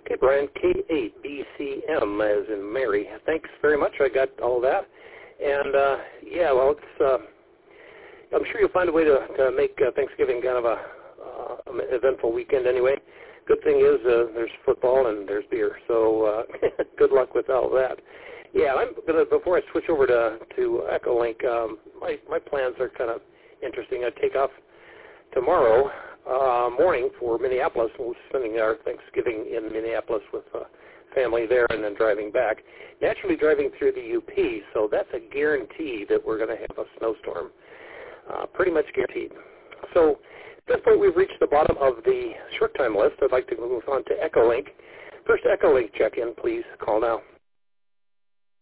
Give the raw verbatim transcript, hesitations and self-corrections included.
Okay, Brian, K eight B C M as in Mary. Thanks very much. I got all that. And, uh, yeah, well, it's, uh, I'm sure you'll find a way to, to make uh, Thanksgiving kind of a uh, an eventful weekend anyway. Good thing is uh, there's football and there's beer, so uh, good luck with all that. Yeah, I'm gonna. Before I switch over to to Echolink, um, my my plans are kind of interesting. I take off tomorrow uh, morning for Minneapolis. We're spending our Thanksgiving in Minneapolis with uh, family there, and then driving back. Naturally, driving through the U P, so that's a guarantee that we're going to have a snowstorm. Uh, pretty much guaranteed. So at this point, we've reached the bottom of the short time list. I'd like to move on to Echolink. First Echolink check-in, please. Call now.